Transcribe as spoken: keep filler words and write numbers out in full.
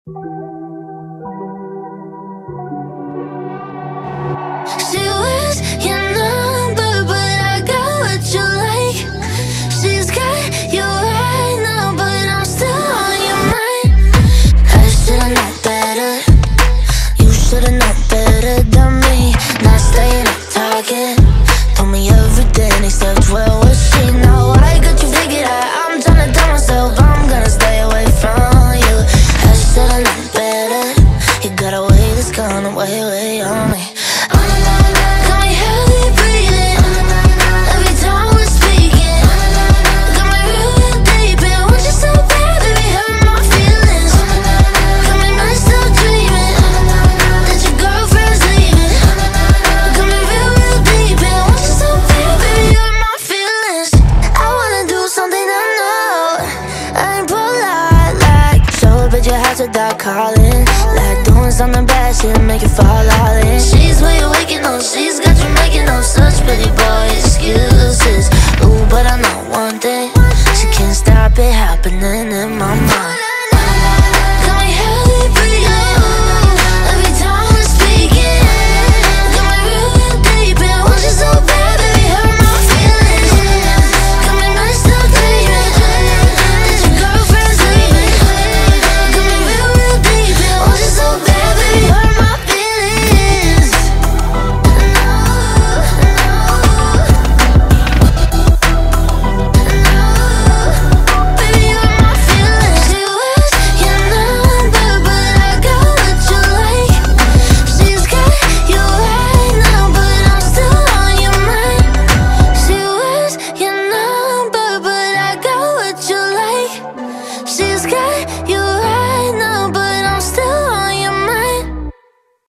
She was your number, but I got what you like. She's got you right now, but I'm still on your mind. I should've known better. You should've known better than me. Not staying up talking. Told me everything except where was she. Now I got you figured out. I'm tryna tell myself I'm gonna stay away from you. I should've known better. You got a way that's gonna weigh, weigh on me. Without calling,